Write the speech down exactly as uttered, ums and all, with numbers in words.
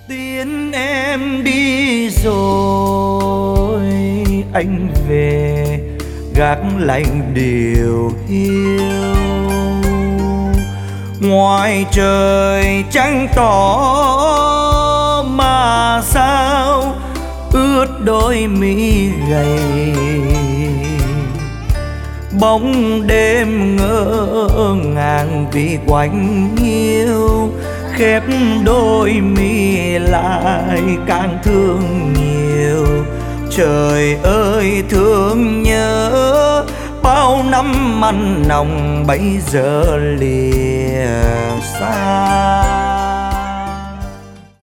Tiên em đi rồi anh về gác lạnh điều hiu, ngoài trời trăng tỏ mà sao ướt đôi mi gầy. Bóng đêm ngỡ ngàng vì quạnh hiu, khép đôi mi lại càng thương nhiều. Trời ơi thương nhớ bao năm mặn nồng bấy giờ lìa xa.